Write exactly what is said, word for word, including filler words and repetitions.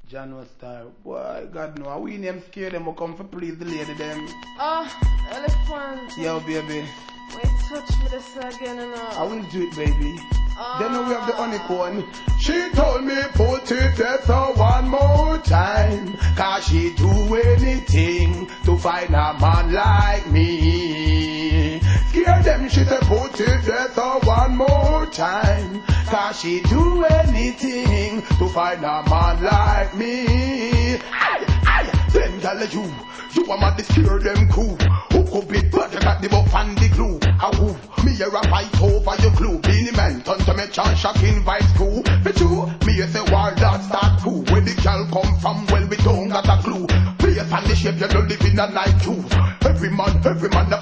John was star. Boy, God no. We name scare them, but come for please the lady them. Ah, elephant. Yo, baby. Wait, touch me this again and I will do it, baby. Ah. Then we have the honeycomb. She told me put it there one more time. Cause she do anything to find a man like me. Scare them, she said put it there one more time. Cause she do anything to find a man like me. Aye, aye, them gal you, you a man to scare them cool. Who could be bad, you got the buff and the glue. A who, me a fight over your clue. Beanie man, turn to me chance, shocking vibes cool. Me true, me a say war that start too. Where the gal come from, well we don't got a clue. Place and the shape, you don't live in a night too. Every man, every man